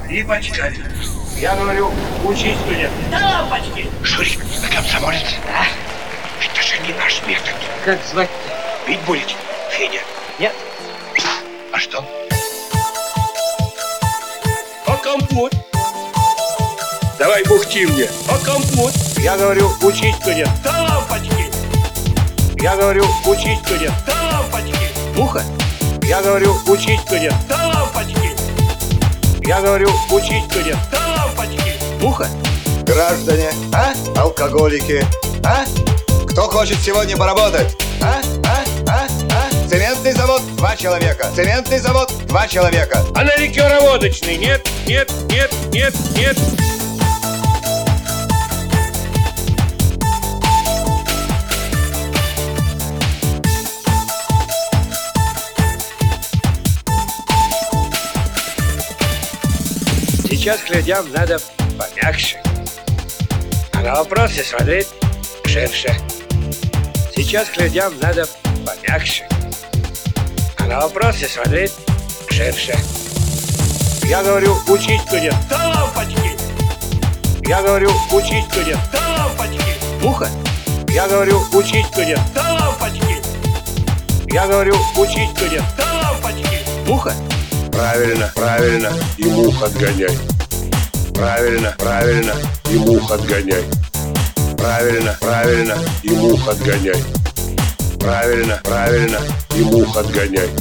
И почкарь. Я говорю, учись студент. Да лампочки! Шурик, вы комсомолец? Да? Это же не наш метод. Как звать-то? Пить будете, Федя? Нет. А что? А компот? Давай бухти мне. А компот? Я говорю, учись студент. Да лампочки! Я говорю, учись студент. Да лампочки! Муха? Я говорю, учись студент. Да лампочки! Я говорю, учись студент. Да лампочки! Муха? Граждане, алкоголики, кто хочет сегодня поработать? Цементный завод 2 человека. Цементный завод 2 человека. А на ликероводочный? Нет, нет, нет, нет, нет. Сейчас к людям надо помягче, а на вопросы смотреть ширше. Сейчас к людям надо помягче, а на вопросы смотреть ширше. Я говорю, учись студент. Да лампочки! Я говорю, учись студент. Да лампочки! Муха? Я говорю, учись студент. Да лампочки! Я говорю, учись студент. Да лампочки! Муха? Правильно, правильно, и мух отгоняй. Правильно, правильно, и мух отгоняй. Правильно, правильно, и мух отгоняй. Правильно, правильно, и мух отгоняй.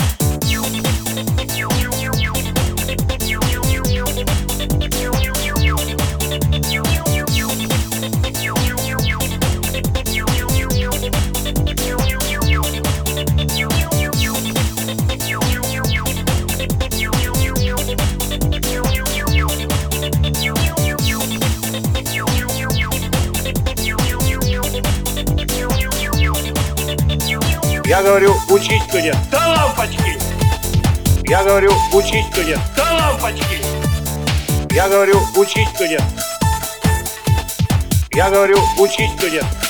Я говорю, учись студент. Да лампочки! Я говорю, учись студент. Да лампочки! Я говорю, учись студент. Я говорю, учись студент.